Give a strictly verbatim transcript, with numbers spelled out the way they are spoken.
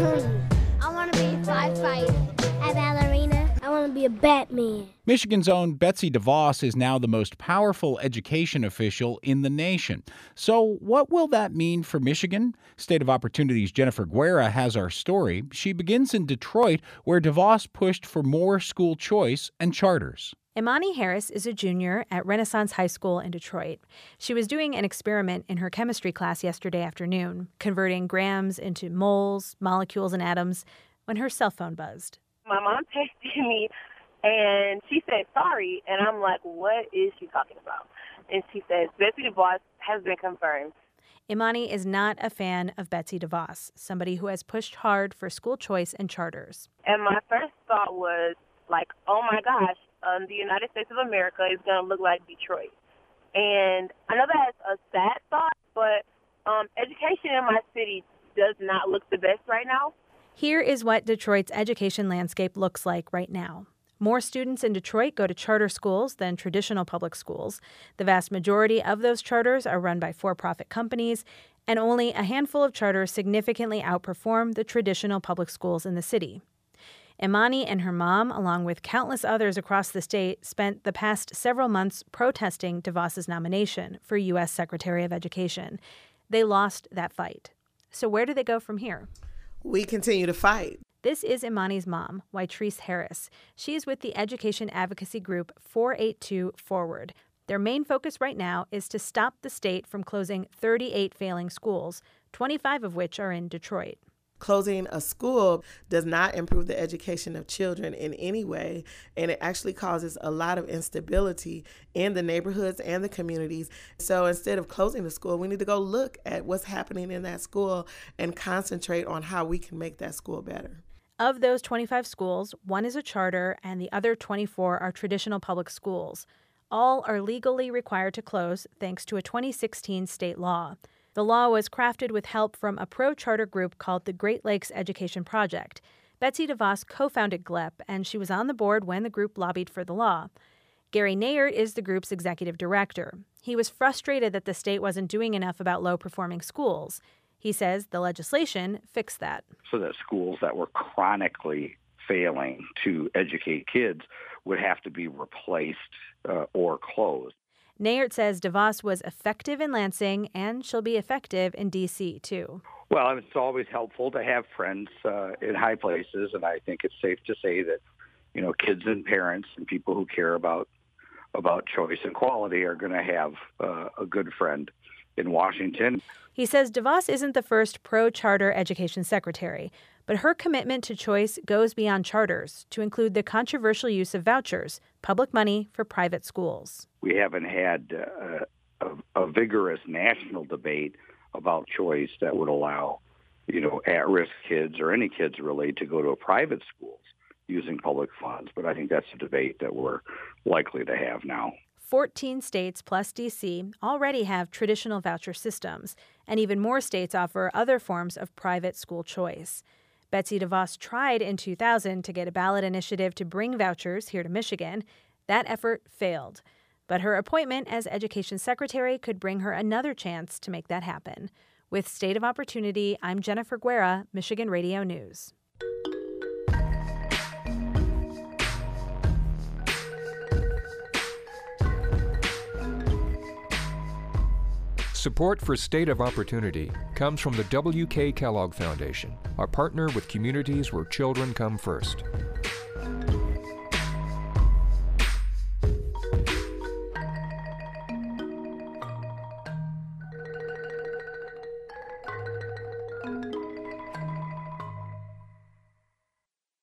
cartoon. I want to be a firefighter, a ballerina. I want to be a Batman. Michigan's own Betsy DeVos is now the most powerful education official in the nation. So what will that mean for Michigan? State of Opportunity's Jennifer Guerra has our story. She begins in Detroit, where DeVos pushed for more school choice and charters. Imani Harris is a junior at Renaissance High School in Detroit. She was doing an experiment in her chemistry class yesterday afternoon, converting grams into moles, molecules, and atoms, when her cell phone buzzed. My mom texted me, and she said, sorry, and I'm like, what is she talking about? And she says, Betsy DeVos has been confirmed. Imani is not a fan of Betsy DeVos, somebody who has pushed hard for school choice and charters. And my first thought was, like, oh, my gosh, um, the United States of America is going to look like Detroit. And I know that's a sad thought, but um, education in my city does not look the best right now. Here is what Detroit's education landscape looks like right now. More students in Detroit go to charter schools than traditional public schools. The vast majority of those charters are run by for-profit companies, and only a handful of charters significantly outperform the traditional public schools in the city. Imani and her mom, along with countless others across the state, spent the past several months protesting DeVos's nomination for U S Secretary of Education. They lost that fight. So where do they go from here? We continue to fight. This is Imani's mom, Wytrice Harris. She is with the education advocacy group four eighty-two Forward. Their main focus right now is to stop the state from closing thirty-eight failing schools, twenty-five of which are in Detroit. Closing a school does not improve the education of children in any way, and it actually causes a lot of instability in the neighborhoods and the communities. So instead of closing the school, we need to go look at what's happening in that school and concentrate on how we can make that school better. Of those twenty-five schools, one is a charter and the other twenty-four are traditional public schools. All are legally required to close thanks to a twenty sixteen state law. The law was crafted with help from a pro-charter group called the Great Lakes Education Project. Betsy DeVos co-founded G L E P, and she was on the board when the group lobbied for the law. Gary Nayert is the group's executive director. He was frustrated that the state wasn't doing enough about low-performing schools. He says the legislation fixed that. So that schools that were chronically failing to educate kids would have to be replaced uh, or closed. Nayert says DeVos was effective in Lansing, and she'll be effective in D C, too. Well, it's always helpful to have friends uh, in high places, and I think it's safe to say that, you know, kids and parents and people who care about about choice and quality are going to have uh, a good friend in Washington. He says DeVos isn't the first pro-charter education secretary, but her commitment to choice goes beyond charters to include the controversial use of vouchers, public money for private schools. We haven't had uh, a, a vigorous national debate about choice that would allow, you know, at-risk kids or any kids really to go to a private schools using public funds. But I think that's a debate that we're likely to have now. fourteen states plus D C already have traditional voucher systems, and even more states offer other forms of private school choice. Betsy DeVos tried in two thousand to get a ballot initiative to bring vouchers here to Michigan. That effort failed. But her appointment as education secretary could bring her another chance to make that happen. With State of Opportunity, I'm Jennifer Guerra, Michigan Radio News. Support for State of Opportunity comes from the W K Kellogg Foundation, a partner with communities where children come first.